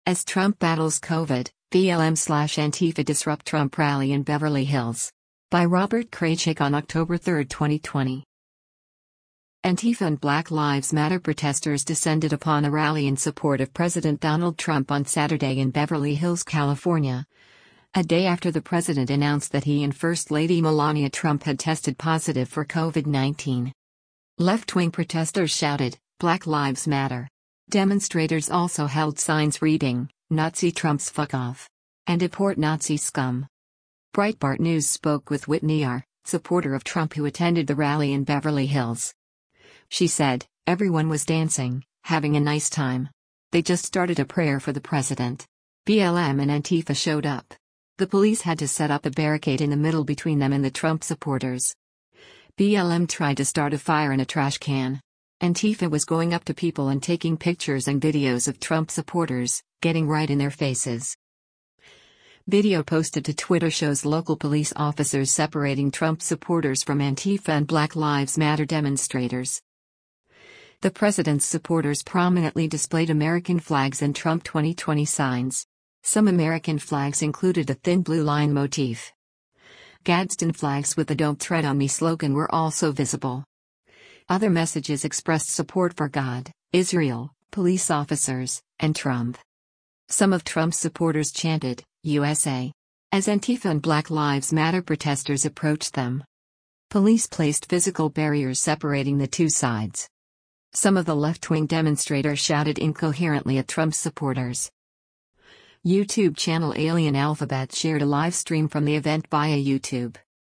As Trump battles COVID, BLM/Antifa disrupt Trump rally in Beverly Hills. By Robert Kraychik on October 3, 2020. Antifa and Black Lives Matter protesters descended upon a rally in support of President Donald Trump on Saturday in Beverly Hills, California, a day after the president announced that he and First Lady Melania Trump had tested positive for COVID-19. Left-wing protesters shouted, "Black Lives Matter." Demonstrators also held signs reading, "Nazi Trump's fuck off," and "Deport Nazi scum." Breitbart News spoke with Whitney R., supporter of Trump who attended the rally in Beverly Hills. She said, "Everyone was dancing, having a nice time. They just started a prayer for the president. BLM and Antifa showed up. The police had to set up a barricade in the middle between them and the Trump supporters. BLM tried to start a fire in a trash can. Antifa was going up to people and taking pictures and videos of Trump supporters, getting right in their faces." Video posted to Twitter shows local police officers separating Trump supporters from Antifa and Black Lives Matter demonstrators. The president's supporters prominently displayed American flags and Trump 2020 signs. Some American flags included a thin blue line motif. Gadsden flags with the "Don't Tread on Me" slogan were also visible. Other messages expressed support for God, Israel, police officers, and Trump. Some of Trump's supporters chanted, "USA," as Antifa and Black Lives Matter protesters approached them. Police placed physical barriers separating the two sides. Some of the left-wing demonstrators shouted incoherently at Trump's supporters. YouTube channel Alien Alphabet shared a live stream from the event via YouTube.